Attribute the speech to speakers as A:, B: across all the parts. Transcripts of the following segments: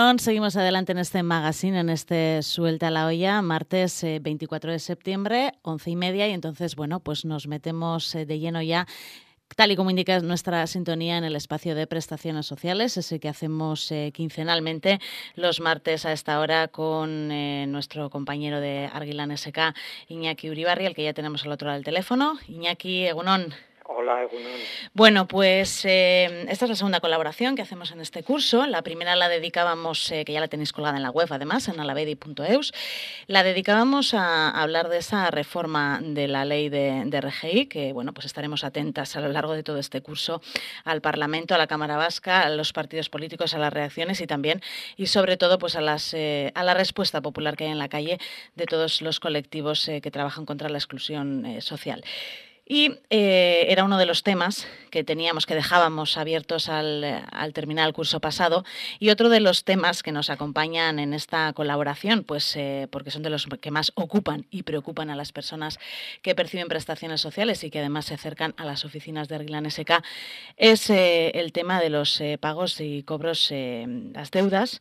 A: Egunon, seguimos adelante en este magazine, en este Suelta la Olla, martes 24 de septiembre, 11:30, y entonces, bueno, pues nos metemos de lleno ya, tal y como indica nuestra sintonía, en el espacio de prestaciones sociales, ese que hacemos quincenalmente los martes a esta hora con nuestro compañero de Argilan SK, Iñaki Uribarri, al que ya tenemos al otro lado del teléfono. Iñaki, Egunon.
B: Hola, Egunon.
A: Bueno, pues esta es la segunda colaboración que hacemos en este curso. La primera la dedicábamos, que ya la tenéis colgada en la web además, en alavedi.eus, la dedicábamos a hablar de esa reforma de la ley de RGI, que bueno, pues estaremos atentas a lo largo de todo este curso al Parlamento, a la Cámara Vasca, a los partidos políticos, a las reacciones y también y sobre todo pues a la respuesta popular que hay en la calle de todos los colectivos que trabajan contra la exclusión social. Y era uno de los temas que dejábamos abiertos al terminar el curso pasado, y otro de los temas que nos acompañan en esta colaboración, pues porque son de los que más ocupan y preocupan a las personas que perciben prestaciones sociales y que además se acercan a las oficinas de Argilan SK, es el tema de los pagos y cobros, las deudas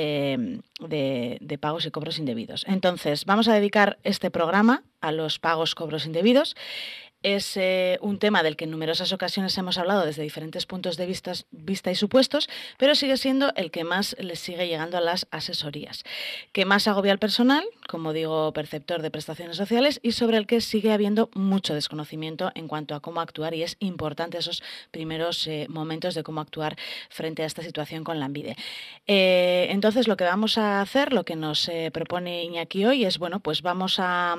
A: de pagos y cobros indebidos. Entonces, vamos a dedicar este programa a los pagos, cobros indebidos. Es un tema del que en numerosas ocasiones hemos hablado desde diferentes puntos de vista y supuestos, pero sigue siendo el que más les sigue llegando a las asesorías, que más agobia al personal, como digo, perceptor de prestaciones sociales, y sobre el que sigue habiendo mucho desconocimiento en cuanto a cómo actuar, y es importante esos primeros momentos de cómo actuar frente a esta situación con Lanbide. Entonces, lo que vamos a hacer, lo que nos propone Iñaki hoy es, bueno, pues vamos a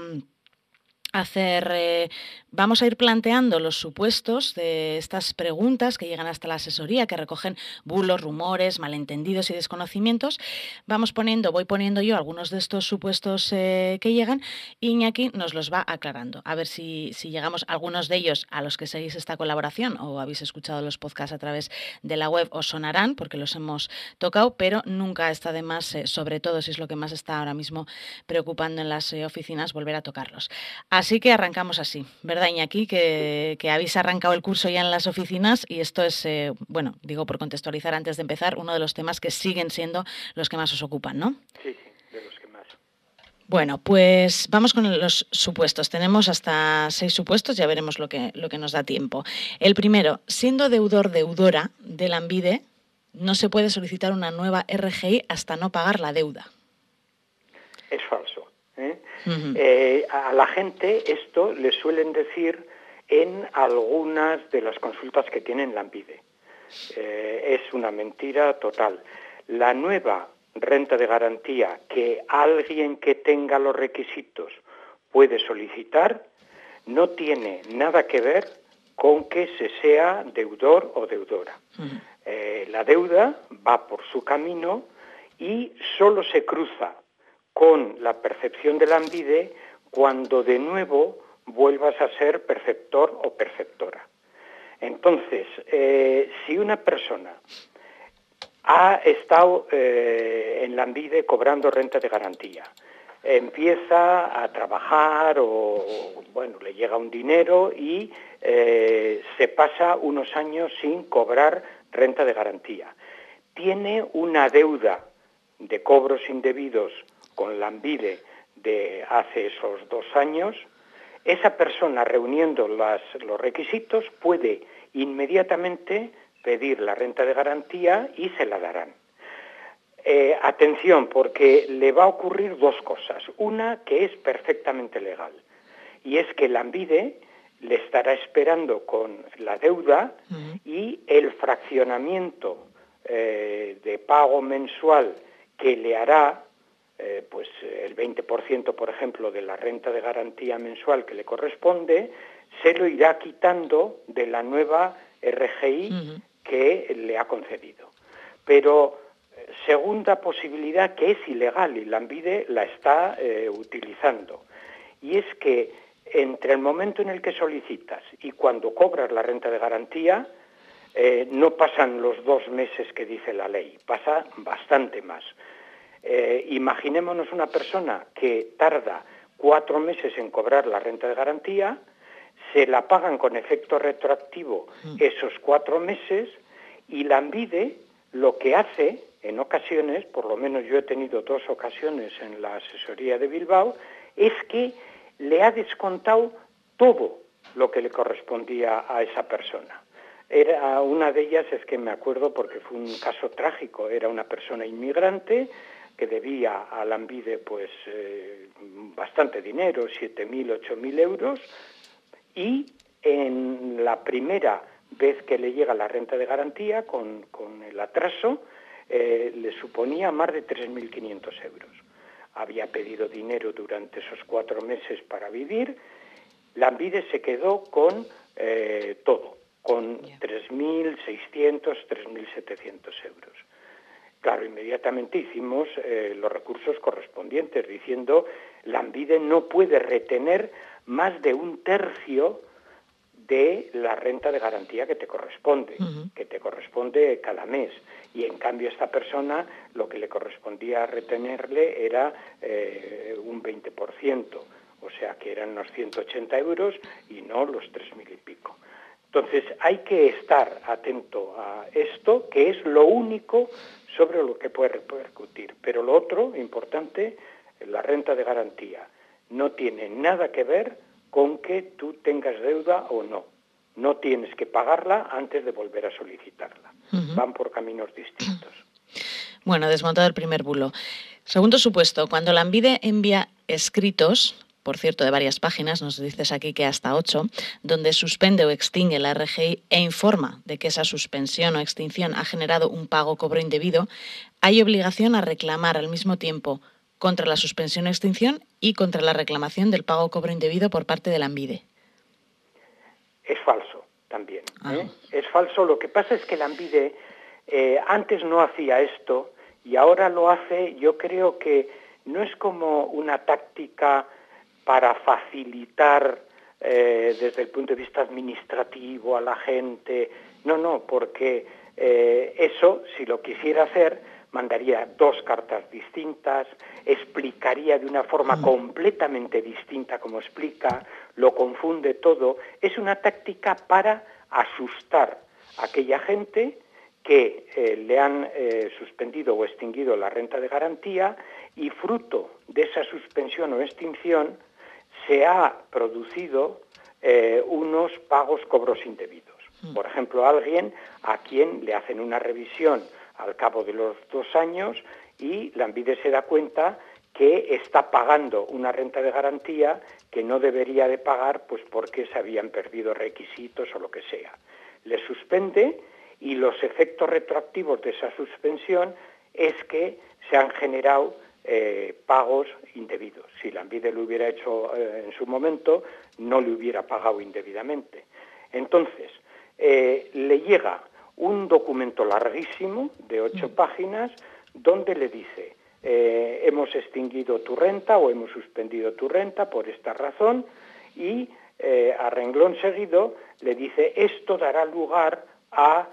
A: ir planteando los supuestos de estas preguntas que llegan hasta la asesoría, que recogen bulos, rumores, malentendidos y desconocimientos. Voy poniendo yo algunos de estos supuestos que llegan, y Iñaki nos los va aclarando. A ver si llegamos a algunos de ellos, a los que seguís esta colaboración o habéis escuchado los podcasts a través de la web, os sonarán porque los hemos tocado, pero nunca está de más, sobre todo si es lo que más está ahora mismo preocupando en las oficinas, volver a tocarlos. Así que arrancamos así, ¿verdad, Iñaki? Que habéis arrancado el curso ya en las oficinas, y esto es, bueno, digo por contextualizar antes de empezar, uno de los temas que siguen siendo los que más os ocupan, ¿no?
B: Sí, de los que más.
A: Bueno, pues vamos con los supuestos. Tenemos hasta 6 supuestos, ya veremos lo que nos da tiempo. El primero: siendo deudora de Lanbide, no se puede solicitar una nueva RGI hasta no pagar la deuda.
B: Es falso. A la gente esto le suelen decir en algunas de las consultas que tienen Lanbide. Es una mentira total. La nueva renta de garantía que alguien que tenga los requisitos puede solicitar no tiene nada que ver con que se sea deudor o deudora. La deuda va por su camino y solo se cruza con la percepción de Lanbide cuando de nuevo vuelvas a ser perceptor o perceptora. Entonces, si una persona ha estado en Lanbide cobrando renta de garantía, empieza a trabajar o, bueno, le llega un dinero y se pasa unos años sin cobrar renta de garantía, tiene una deuda de cobros indebidos con Lanbide de hace esos 2 años, esa persona, reuniendo los requisitos, puede inmediatamente pedir la renta de garantía y se la darán. Atención, porque le va a ocurrir 2 cosas. Una, que es perfectamente legal, y es que Lanbide le estará esperando con la deuda y el fraccionamiento de pago mensual que le hará, pues el 20%, por ejemplo, de la renta de garantía mensual que le corresponde, se lo irá quitando de la nueva RGI que le ha concedido. Pero segunda posibilidad, que es ilegal y Lanbide la está utilizando, y es que entre el momento en el que solicitas y cuando cobras la renta de garantía, no pasan los 2 meses que dice la ley, pasa bastante más. Imaginémonos una persona que tarda 4 meses en cobrar la renta de garantía, se la pagan con efecto retroactivo esos 4 meses, y Lanbide lo que hace en ocasiones, por lo menos yo he tenido 2 ocasiones en la asesoría de Bilbao, es que le ha descontado todo lo que le correspondía a esa persona. Una de ellas es que me acuerdo porque fue un caso trágico, era una persona inmigrante que debía a Lanbide pues bastante dinero, 7.000, 8.000 euros, y en la primera vez que le llega la renta de garantía, con el atraso, le suponía más de 3.500 euros. Había pedido dinero durante esos 4 meses para vivir. Lanbide se quedó con todo, con 3.600, 3.700 euros. Claro, inmediatamente hicimos los recursos correspondientes, diciendo Lanbide no puede retener más de 1/3 de la renta de garantía que te corresponde, cada mes. Y en cambio esta persona lo que le correspondía retenerle era un 20%, o sea que eran unos 180 euros y no los 3.000 y pico. Entonces hay que estar atento a esto, que es lo único sobre lo que puede repercutir. Pero lo otro, importante, la renta de garantía, no tiene nada que ver con que tú tengas deuda o no. No tienes que pagarla antes de volver a solicitarla. Van por caminos distintos.
A: Bueno, desmontado el primer bulo. Segundo supuesto, cuando Lanbide envía escritos, por cierto, de varias páginas, nos dices aquí que hasta 8, donde suspende o extingue la RGI e informa de que esa suspensión o extinción ha generado un pago o cobro indebido, hay obligación a reclamar al mismo tiempo contra la suspensión o extinción y contra la reclamación del pago o cobro indebido por parte de Lanbide.
B: Es falso también. Es falso. Lo que pasa es que Lanbide antes no hacía esto y ahora lo hace. Yo creo que no es como una táctica para facilitar desde el punto de vista administrativo a la gente. No, porque eso, si lo quisiera hacer, mandaría 2 cartas distintas, explicaría de una forma completamente distinta como explica, lo confunde todo. Es una táctica para asustar a aquella gente que le han suspendido o extinguido la renta de garantía, y fruto de esa suspensión o extinción se ha producido unos cobros indebidos. Por ejemplo, alguien a quien le hacen una revisión al cabo de los 2 años y Lanbide se da cuenta que está pagando una renta de garantía que no debería de pagar, pues porque se habían perdido requisitos o lo que sea. Le suspende y los efectos retroactivos de esa suspensión es que se han generado pagos indebidos. Si Lanbide lo hubiera hecho en su momento, no le hubiera pagado indebidamente. Entonces, le llega un documento larguísimo de 8 páginas donde le dice hemos extinguido tu renta o hemos suspendido tu renta por esta razón, y a renglón seguido le dice esto dará lugar a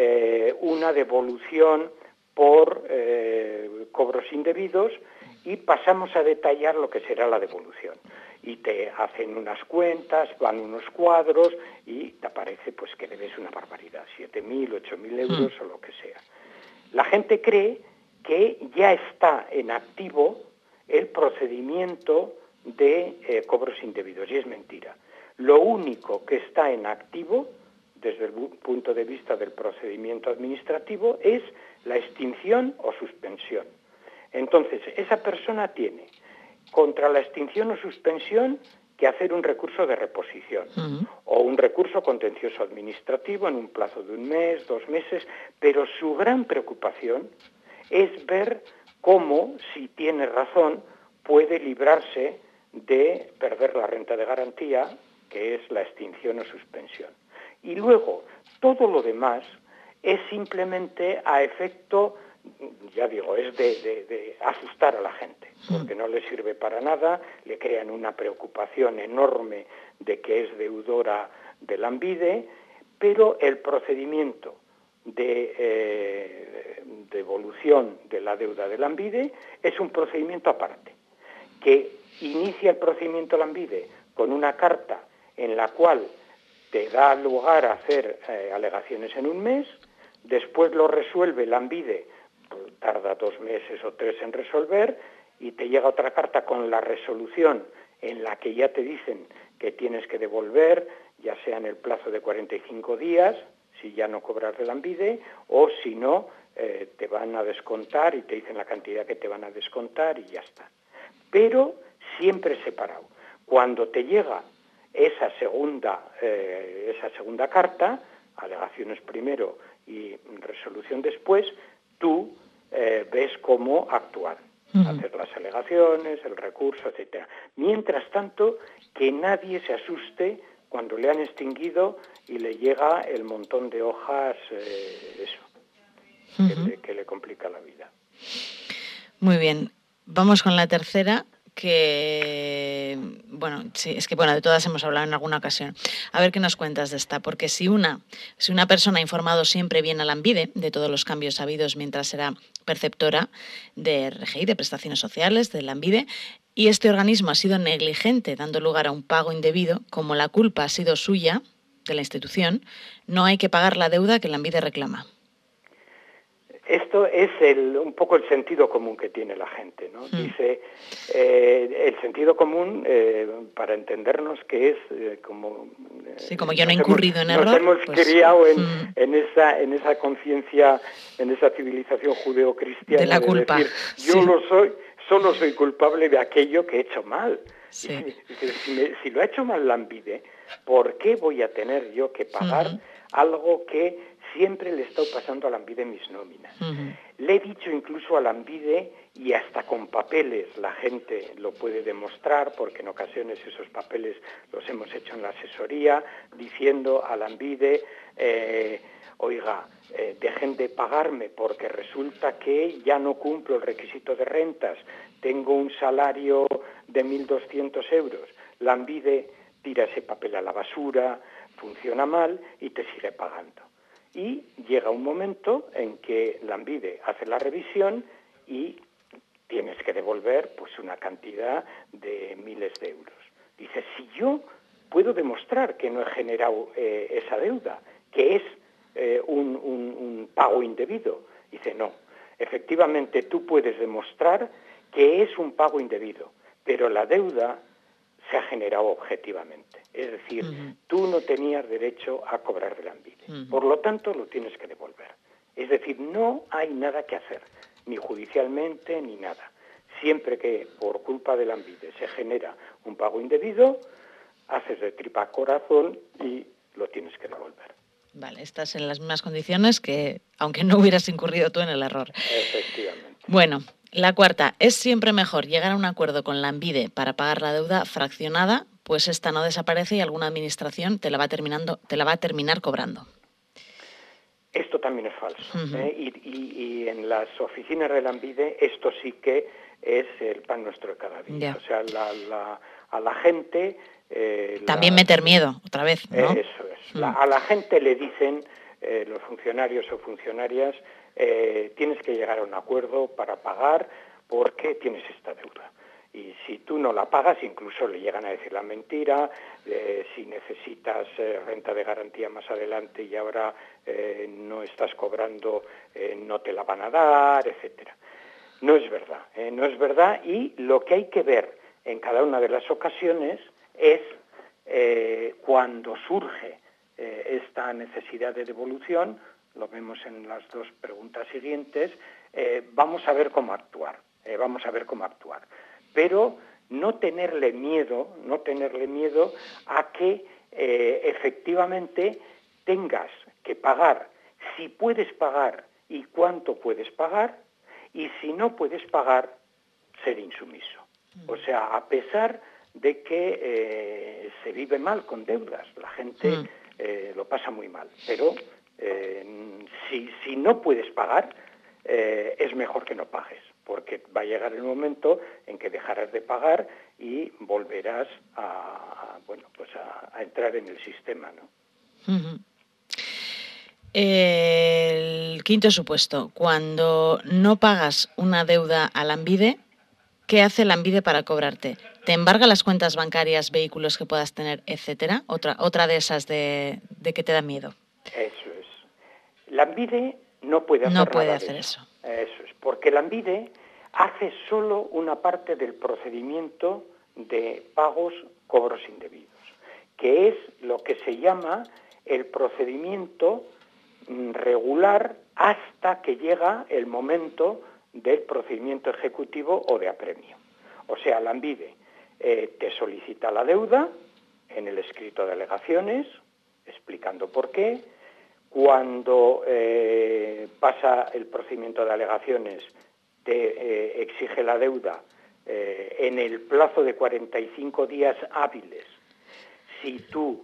B: una devolución por cobros indebidos, y pasamos a detallar lo que será la devolución. Y te hacen unas cuentas, van unos cuadros y te aparece pues que debes una barbaridad, 7.000, 8.000 euros o lo que sea. La gente cree que ya está en activo el procedimiento de cobros indebidos, y es mentira. Lo único que está en activo desde el punto de vista del procedimiento administrativo es la extinción o suspensión. Entonces, esa persona tiene contra la extinción o suspensión que hacer un recurso de reposición o un recurso contencioso administrativo en un plazo de 1 mes, 2 meses, pero su gran preocupación es ver cómo, si tiene razón, puede librarse de perder la renta de garantía, que es la extinción o suspensión. Y luego, todo lo demás es simplemente a efecto, ya digo, es de asustar a la gente, porque no le sirve para nada, le crean una preocupación enorme de que es deudora de Lanbide, pero el procedimiento de devolución de la deuda de Lanbide es un procedimiento aparte, que inicia el procedimiento Lanbide con una carta en la cual te da lugar a hacer alegaciones en 1 mes, después lo resuelve Lanbide tarda 2 meses o 3 en resolver, y te llega otra carta con la resolución en la que ya te dicen que tienes que devolver, ya sea en el plazo de 45 días, si ya no cobras de Lanbide, o si no, te van a descontar y te dicen la cantidad que te van a descontar y ya está. Pero siempre separado. Cuando te llega esa segunda carta, alegaciones primero y resolución después, tú ves cómo actuar. Hacer las alegaciones, el recurso, etcétera. Mientras tanto, que nadie se asuste cuando le han extinguido y le llega el montón de hojas, que le complica la vida.
A: Muy bien. Vamos con la tercera, que, bueno, sí, es que, bueno, de todas hemos hablado en alguna ocasión. A ver qué nos cuentas de esta, porque si una persona ha informado siempre bien a Lanbide de todos los cambios habidos mientras era perceptora de RGI, de prestaciones sociales, de Lanbide, y este organismo ha sido negligente, dando lugar a un pago indebido, como la culpa ha sido suya, de la institución, no hay que pagar la deuda que Lanbide reclama.
B: Esto es un poco el sentido común que tiene la gente, ¿no? Dice, el sentido común, para entendernos, que es como...
A: sí, como yo no he incurrido en error.
B: Nos hemos criado en esa conciencia, en esa civilización judeocristiana
A: de la culpa.
B: De decir, yo solo soy culpable de aquello que he hecho mal. Sí. Si lo ha hecho mal Lanbide, ¿por qué voy a tener yo que pagar algo que siempre le he estado pasando a Lanbide en mis nóminas? Le he dicho incluso a Lanbide, y hasta con papeles la gente lo puede demostrar, porque en ocasiones esos papeles los hemos hecho en la asesoría, diciendo a Lanbide, oiga, dejen de pagarme porque resulta que ya no cumplo el requisito de rentas, tengo un salario de 1.200 euros. Lanbide tira ese papel a la basura, funciona mal y te sigue pagando. Y llega un momento en que Lanbide hace la revisión y tienes que devolver pues una cantidad de miles de euros. Dice, si yo puedo demostrar que no he generado esa deuda, que es un pago indebido. Dice, no, efectivamente tú puedes demostrar que es un pago indebido, pero la deuda se ha generado objetivamente. Es decir, tú no tenías derecho a cobrar de Lanbide. Por lo tanto, lo tienes que devolver. Es decir, no hay nada que hacer, ni judicialmente, ni nada. Siempre que por culpa de Lanbide se genera un pago indebido, haces de tripa corazón y lo tienes que devolver.
A: Vale, estás en las mismas condiciones que aunque no hubieras incurrido tú en el error.
B: Efectivamente.
A: Bueno, la cuarta, es siempre mejor llegar a un acuerdo con Lanbide para pagar la deuda fraccionada, pues esta no desaparece y alguna administración te la va a terminar cobrando.
B: Esto también es falso. Y en las oficinas de Lanbide esto sí que es el pan nuestro de cada día. O sea, a la gente...
A: también meter miedo, otra vez, ¿no?
B: Eso es. A la gente le dicen, los funcionarios o funcionarias, tienes que llegar a un acuerdo para pagar porque tienes esta deuda. Y si tú no la pagas, incluso le llegan a decir la mentira, si necesitas renta de garantía más adelante y ahora no estás cobrando, no te la van a dar, etcétera. No es verdad, no es verdad, y lo que hay que ver en cada una de las ocasiones es cuando surge esta necesidad de devolución, lo vemos en las dos preguntas siguientes, vamos a ver cómo actuar, pero no tenerle miedo a que efectivamente tengas que pagar, si puedes pagar y cuánto puedes pagar, y si no puedes pagar, ser insumiso. O sea, a pesar de que se vive mal con deudas, la gente lo pasa muy mal, pero si no puedes pagar, es mejor que no pagues, porque va a llegar el momento en que dejarás de pagar y volverás a entrar en el sistema, ¿no?
A: El quinto supuesto, cuando no pagas una deuda a Lanbide, ¿qué hace Lanbide para cobrarte? ¿Te embarga las cuentas bancarias, vehículos que puedas tener, etcétera? Otra de esas de que te da miedo.
B: Eso es. Lanbide no puede hacer
A: no puede
B: nada
A: hacer
B: de eso. Eso es, porque Lanbide hace solo una parte del procedimiento de pagos, cobros indebidos, que es lo que se llama el procedimiento regular hasta que llega el momento del procedimiento ejecutivo o de apremio. O sea, Lanbide te solicita la deuda en el escrito de alegaciones, explicando por qué. Cuando pasa el procedimiento de alegaciones, te exige la deuda en el plazo de 45 días hábiles. Si tú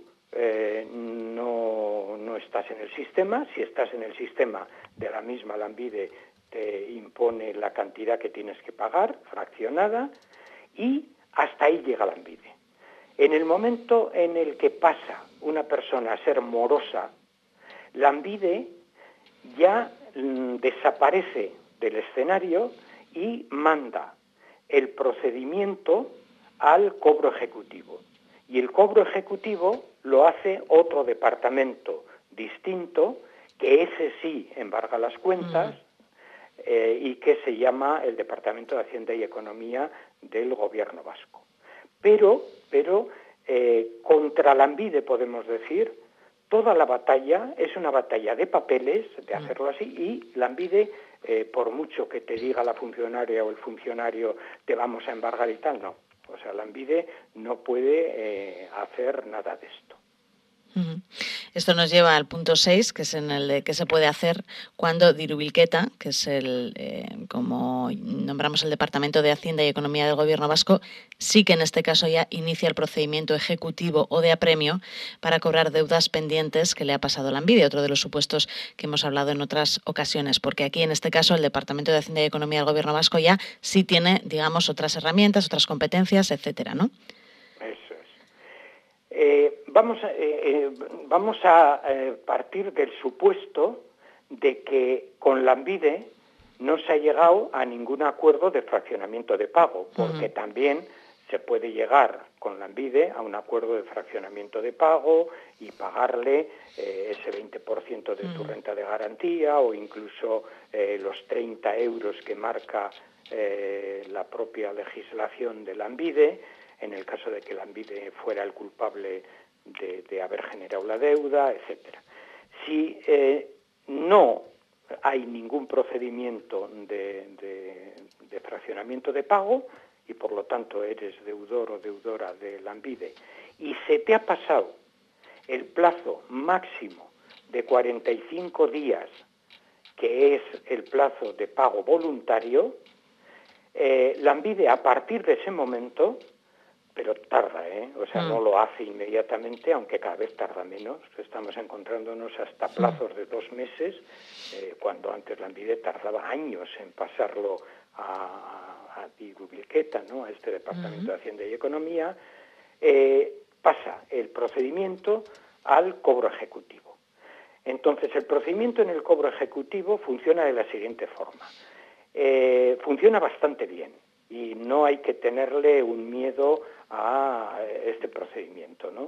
B: no estás en el sistema, si estás en el sistema de la misma Lanbide, te impone la cantidad que tienes que pagar, fraccionada, y hasta ahí llega Lanbide. En el momento en el que pasa una persona a ser morosa, Lanbide ya desaparece del escenario y manda el procedimiento al cobro ejecutivo. Y el cobro ejecutivo lo hace otro departamento distinto, que ese sí embarga las cuentas, y que se llama el Departamento de Hacienda y Economía del Gobierno Vasco. Pero contra Lanbide, podemos decir, toda la batalla es una batalla de papeles, de hacerlo así, y Lanbide, por mucho que te diga la funcionaria o el funcionario, te vamos a embargar y tal, no. O sea, Lanbide no puede hacer nada de esto.
A: Esto nos lleva al punto 6, que es en el de qué se puede hacer cuando Diru-Bilketa, que es como nombramos el Departamento de Hacienda y Economía del Gobierno Vasco, sí que en este caso ya inicia el procedimiento ejecutivo o de apremio para cobrar deudas pendientes que le ha pasado a Lanbide, otro de los supuestos que hemos hablado en otras ocasiones, porque aquí en este caso el Departamento de Hacienda y Economía del Gobierno Vasco ya sí tiene, digamos, otras herramientas, otras competencias, etcétera, ¿no?
B: Eso es. Vamos a partir del supuesto de que con Lanbide no se ha llegado a ningún acuerdo de fraccionamiento de pago, porque también se puede llegar con Lanbide a un acuerdo de fraccionamiento de pago y pagarle ese 20% de tu renta de garantía o incluso los 30 euros que marca la propia legislación de Lanbide, en el caso de que Lanbide fuera el culpable de haber generado la deuda, etcétera. Si no hay ningún procedimiento de fraccionamiento de pago y por lo tanto eres deudor o deudora de Lanbide y se te ha pasado el plazo máximo de 45 días, que es el plazo de pago voluntario, Lanbide a partir de ese momento, pero tarda, o sea, no lo hace inmediatamente, aunque cada vez tarda menos. Estamos encontrándonos hasta plazos de 2 meses, cuando antes Lanbide tardaba años en pasarlo a Diru-Bilketa, ¿no?, a este Departamento de Hacienda y Economía. Pasa el procedimiento al cobro ejecutivo. Entonces, el procedimiento en el cobro ejecutivo funciona de la siguiente forma. Funciona bastante bien y no hay que tenerle un miedo a este procedimiento, ¿no?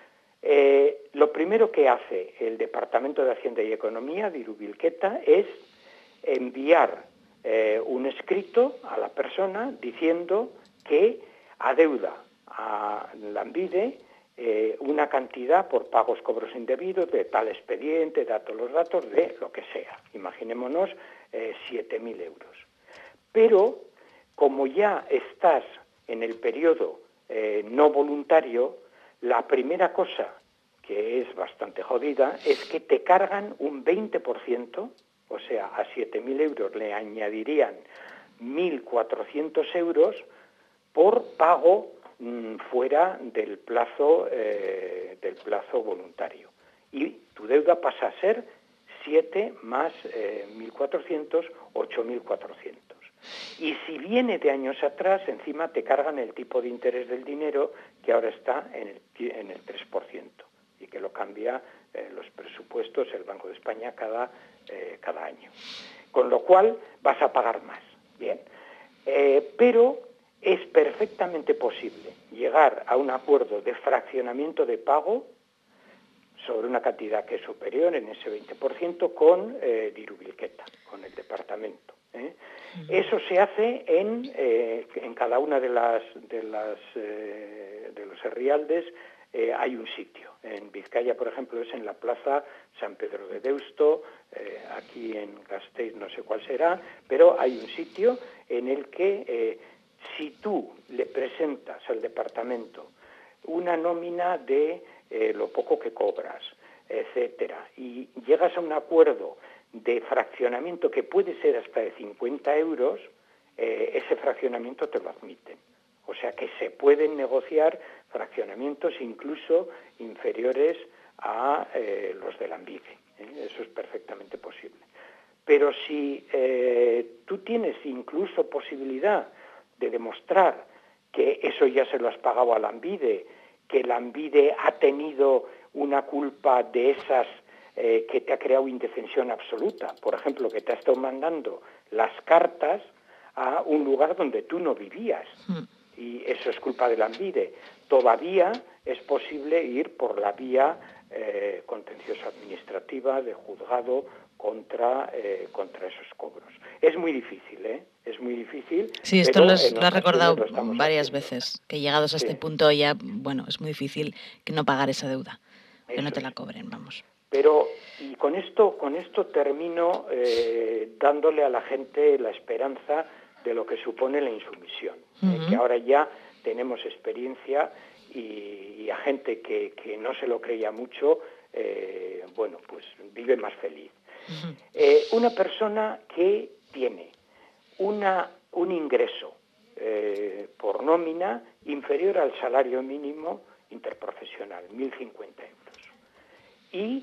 B: Lo primero que hace el Departamento de Hacienda y Economía, Diru-Bilketa, es enviar un escrito a la persona diciendo que adeuda a Lanbide una cantidad por pagos, cobros indebidos, de tal expediente, los datos de lo que sea. Imaginémonos 7.000 euros. Pero, como ya estás en el periodo no voluntario, la primera cosa, que es bastante jodida, es que te cargan un 20%, o sea, a 7.000 euros le añadirían 1.400 euros por pago fuera del plazo voluntario. Y tu deuda pasa a ser 7 más 1.400, 8.400. Y si viene de años atrás, encima te cargan el tipo de interés del dinero, que ahora está en el 3%, y que lo cambia los presupuestos el Banco de España cada año. Con lo cual vas a pagar más. Bien. Pero es perfectamente posible llegar a un acuerdo de fraccionamiento de pago sobre una cantidad que es superior en ese 20% con dirubilqueta, con el departamento. Eso se hace en cada una de los herrialdes. Hay un sitio. En Vizcaya, por ejemplo, es en la plaza San Pedro de Deusto, aquí en Gasteiz no sé cuál será, pero hay un sitio en el que si tú le presentas al departamento una nómina de lo poco que cobras, etcétera, y llegas a un acuerdo de fraccionamiento que puede ser hasta de 50 euros, ese fraccionamiento te lo admiten. O sea que se pueden negociar fraccionamientos incluso inferiores a los del ANVIDE. Eso es perfectamente posible. Pero si tú tienes incluso posibilidad de demostrar que eso ya se lo has pagado al ANVIDE, que el ANVIDE ha tenido una culpa de esas que te ha creado indefensión absoluta, por ejemplo, que te ha estado mandando las cartas a un lugar donde tú no vivías, y eso es culpa del ANVIDE, todavía es posible ir por la vía contenciosa administrativa de juzgado contra esos cobros. Es muy difícil, es muy difícil.
A: Sí, esto lo has recordado varias
B: haciendo.
A: veces, que llegados a este punto ya, bueno, es muy difícil que no pagar esa deuda, que no te la cobren, vamos.
B: Pero, y con esto termino dándole a la gente la esperanza de lo que supone la insumisión, que ahora ya tenemos experiencia y a gente que no se lo creía mucho, bueno, pues vive más feliz. Una persona que tiene un ingreso por nómina inferior al salario mínimo interprofesional, 1.050 euros. Y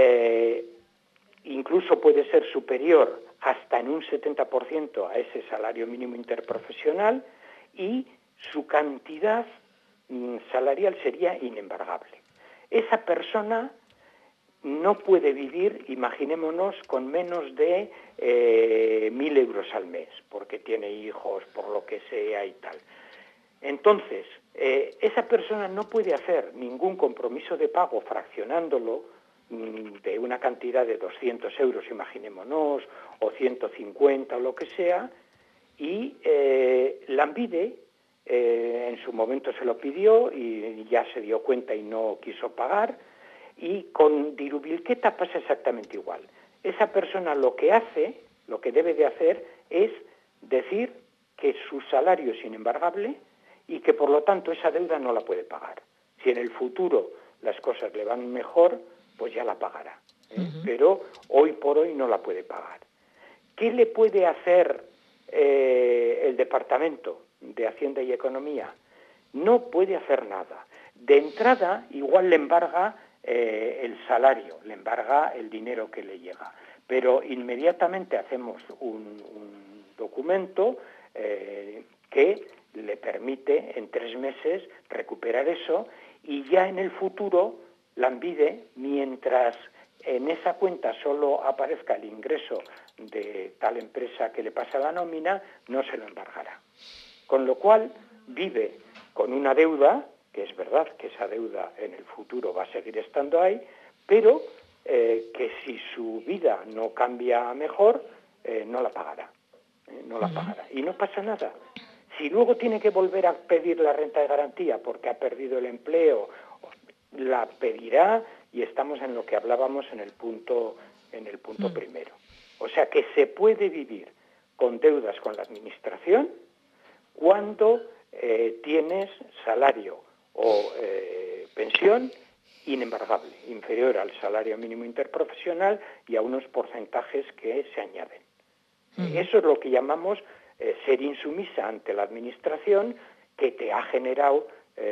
B: incluso puede ser superior hasta en un 70% a ese salario mínimo interprofesional, y su cantidad salarial sería inembargable. Esa persona no puede vivir, imaginémonos, con menos de 1.000 euros al mes, porque tiene hijos, por lo que sea y tal. Entonces, esa persona no puede hacer ningún compromiso de pago fraccionándolo de una cantidad de 200 euros, imaginémonos, o 150 o lo que sea, y la ANVIDE en su momento se lo pidió y ya se dio cuenta y no quiso pagar, y con dirubilqueta pasa exactamente igual. Esa persona lo que debe de hacer es decir que su salario es inembargable y que por lo tanto esa deuda no la puede pagar. Si en el futuro las cosas le van mejor, pues ya la pagará, pero hoy por hoy no la puede pagar. ¿Qué le puede hacer el Departamento de Hacienda y Economía? No puede hacer nada. De entrada, igual le embarga el salario, le embarga el dinero que le llega, pero inmediatamente hacemos un documento que le permite en 3 meses recuperar eso, y ya en el futuro la ANVIDE, mientras en esa cuenta solo aparezca el ingreso de tal empresa que le pasa la nómina, no se lo embargará. Con lo cual vive con una deuda, que es verdad que esa deuda en el futuro va a seguir estando ahí, pero que si su vida no cambia mejor, no la pagará. No la pagará. Y no pasa nada. Si luego tiene que volver a pedir la renta de garantía porque ha perdido el empleo, la pedirá, y estamos en lo que hablábamos en el punto primero. O sea que se puede vivir con deudas con la administración cuando tienes salario o pensión inembargable, inferior al salario mínimo interprofesional y a unos porcentajes que se añaden. Eso es lo que llamamos ser insumisa ante la administración, que te ha generado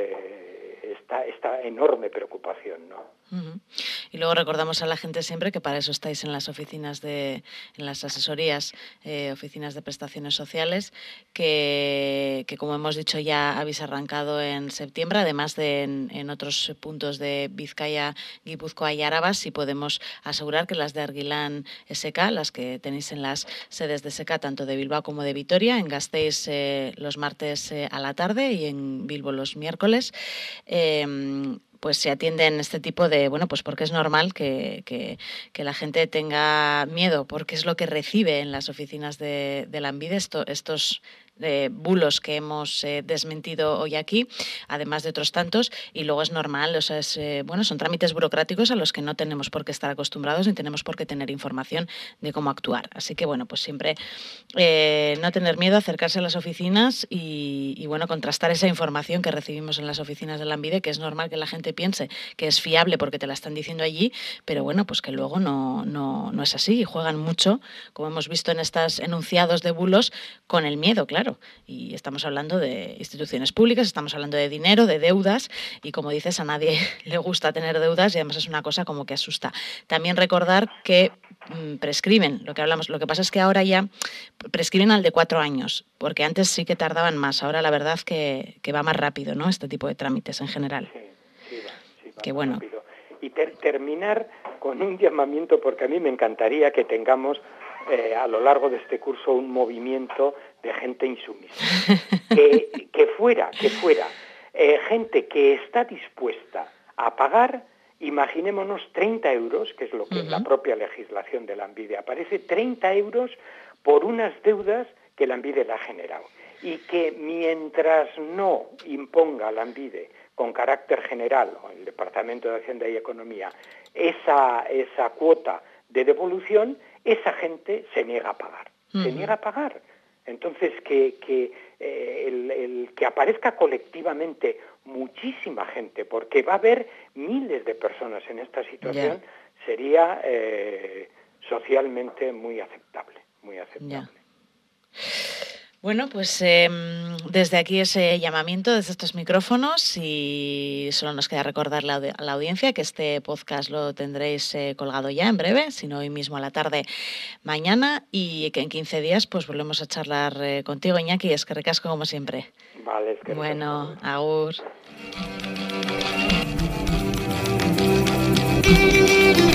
B: esta enorme preocupación, ¿no?
A: Y luego recordamos a la gente siempre que para eso estáis en las oficinas en las asesorías, oficinas de prestaciones sociales, que como hemos dicho ya habéis arrancado en septiembre, además de en otros puntos de Vizcaya, Guipúzcoa y Araba, si podemos asegurar que las de Arguilán SK, las que tenéis en las sedes de SK, tanto de Bilbao como de Vitoria, en Gasteiz los martes a la tarde y en Bilbo los miércoles, pues se atienden este tipo de, bueno, pues porque es normal que la gente tenga miedo, porque es lo que recibe en las oficinas de Lanbide estos bulos que hemos desmentido hoy aquí, además de otros tantos, y luego es normal, o sea, son trámites burocráticos a los que no tenemos por qué estar acostumbrados ni tenemos por qué tener información de cómo actuar. Así que, bueno, pues siempre no tener miedo, acercarse a las oficinas y bueno, contrastar esa información que recibimos en las oficinas de Lanbide, que es normal que la gente piense que es fiable porque te la están diciendo allí, pero bueno, pues que luego no es así y juegan mucho, como hemos visto en estos enunciados de bulos, con el miedo, claro. Y estamos hablando de instituciones públicas, estamos hablando de dinero, de deudas, y como dices, a nadie le gusta tener deudas y además es una cosa como que asusta. También recordar que prescriben, lo que hablamos, lo que pasa es que ahora ya prescriben al de 4 años, porque antes sí que tardaban más, ahora la verdad que va más rápido, ¿no? Este tipo de trámites en general.
B: Sí va
A: que
B: más
A: bueno.
B: rápido. Y terminar con un llamamiento, porque a mí me encantaría que tengamos a lo largo de este curso un movimiento de gente insumisa, que fuera gente que está dispuesta a pagar, imaginémonos 30 euros, que es lo que en la propia legislación de Lanbide aparece, 30 euros por unas deudas que Lanbide le ha generado, y que mientras no imponga Lanbide con carácter general, o el Departamento de Hacienda y Economía, esa cuota de devolución, esa gente se niega a pagar. Se niega a pagar. Entonces, que aparezca colectivamente muchísima gente, porque va a haber miles de personas en esta situación, sería socialmente muy aceptable.
A: Bueno, pues desde aquí ese llamamiento, desde estos micrófonos, y solo nos queda recordarle a la audiencia que este podcast lo tendréis colgado ya en breve, si no hoy mismo a la tarde, mañana, y que en 15 días pues volvemos a charlar contigo, Iñaki, es que recasco como siempre.
B: Vale, es que
A: bueno, agur.